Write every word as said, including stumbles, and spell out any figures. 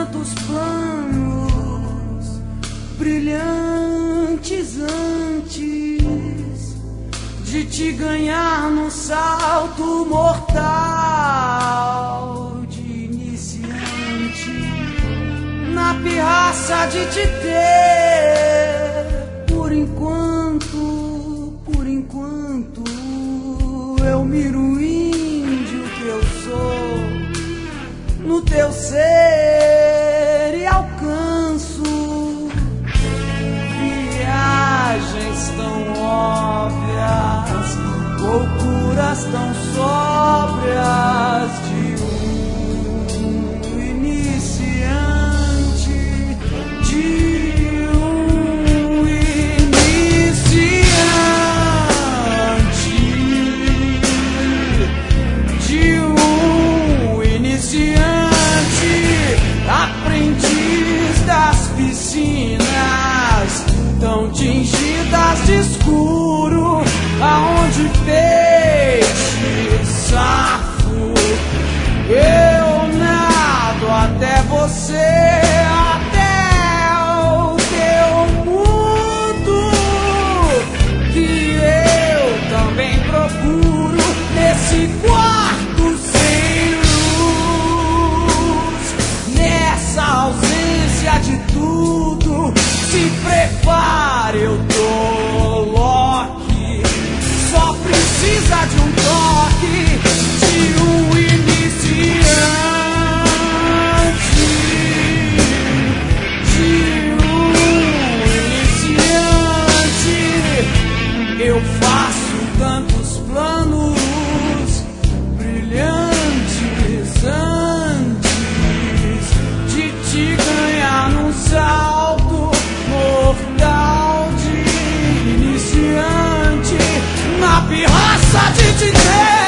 tantos planos brilhantes antes de te ganhar num salto mortal de iniciante, na pirraça de te ter. Por enquanto, por enquanto, eu miro o índio que eu sou no teu ser e alcanço viagens tão óbvias, loucuras tão sóbrias de um iniciante, de um iniciante, de um iniciante, aprendiz das piscinas tão tingidas de escuro, aonde peixe safo eu nado até você, até o teu mundo que eu também procuro nesse quarto sem luz, nessa ausência de tudo. Se prepare, eu tô Loki, só precisa de um toque de um iniciante, de um iniciante. Eu faço tantos planos brilhantes antes de te ganhar num salto mortal de iniciante, na pirraça de te ter.